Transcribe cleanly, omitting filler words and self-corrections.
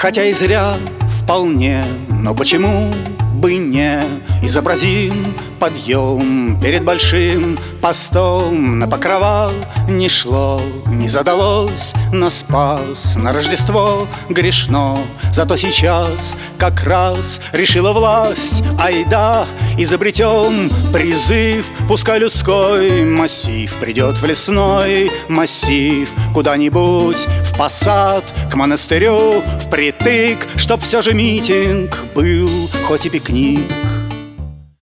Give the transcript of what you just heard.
Хотя и зря вполне, но почему бы не изобразим подъем перед большим постом? На покрова не шло, не задалось на Спас, на Рождество грешно. Зато сейчас как раз решила власть: айда, изобретем призыв. Пускай людской массив придет в лесной массив, куда-нибудь в посад, к монастырю впритык, чтоб все же митинг был, хоть и пикник.